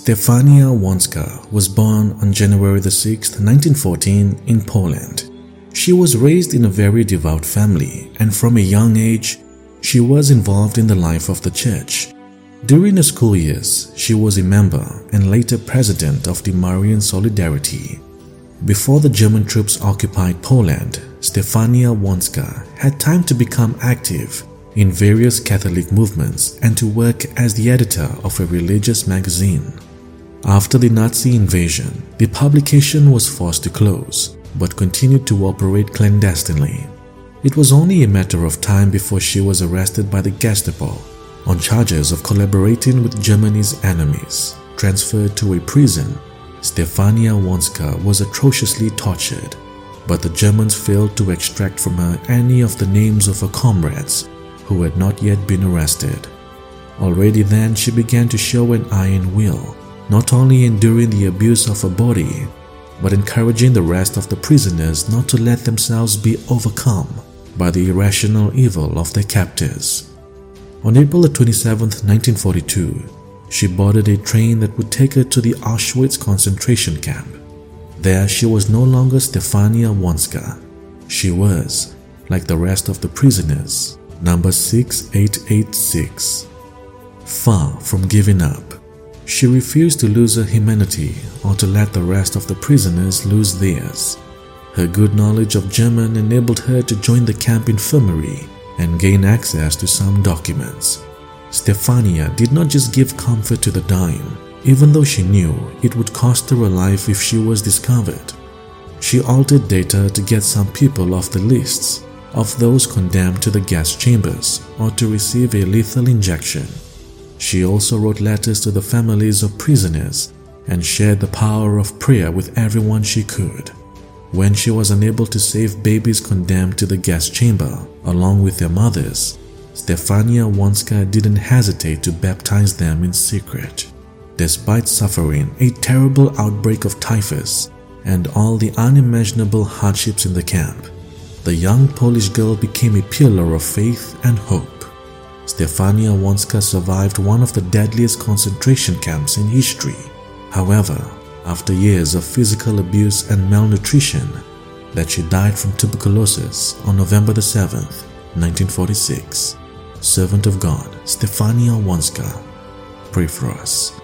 Stefania Łącka was born on January 6, 1914 in Poland. She was raised in a very devout family, and from a young age, she was involved in the life of the church. During her school years, she was a member and later president of the Marian Solidarity. Before the German troops occupied Poland, Stefania Łącka had time to become active in various Catholic movements and to work as the editor of a religious magazine. After the Nazi invasion, the publication was forced to close, but continued to operate clandestinely. It was only a matter of time before she was arrested by the Gestapo on charges of collaborating with Germany's enemies. Transferred to a prison, Stefania Łącka was atrociously tortured, but the Germans failed to extract from her any of the names of her comrades who had not yet been arrested. Already then, she began to show an iron will, not only enduring the abuse of her body, but encouraging the rest of the prisoners not to let themselves be overcome by the irrational evil of their captors. On April 27, 1942, she boarded a train that would take her to the Auschwitz concentration camp. There she was no longer Stefania Łącka. She was, like the rest of the prisoners, number 6886. Far from giving up, she refused to lose her humanity or to let the rest of the prisoners lose theirs. Her good knowledge of German enabled her to join the camp infirmary and gain access to some documents. Stefania did not just give comfort to the dying, even though she knew it would cost her her life if she was discovered. She altered data to get some people off the lists of those condemned to the gas chambers or to receive a lethal injection. She also wrote letters to the families of prisoners and shared the power of prayer with everyone she could. When she was unable to save babies condemned to the gas chamber along with their mothers, Stefania Łącka didn't hesitate to baptize them in secret. Despite suffering a terrible outbreak of typhus and all the unimaginable hardships in the camp, the young Polish girl became a pillar of faith and hope. Stefania Łącka survived one of the deadliest concentration camps in history. However, after years of physical abuse and malnutrition, that she died from tuberculosis on November 7th, 1946. Servant of God, Stefania Łącka, pray for us.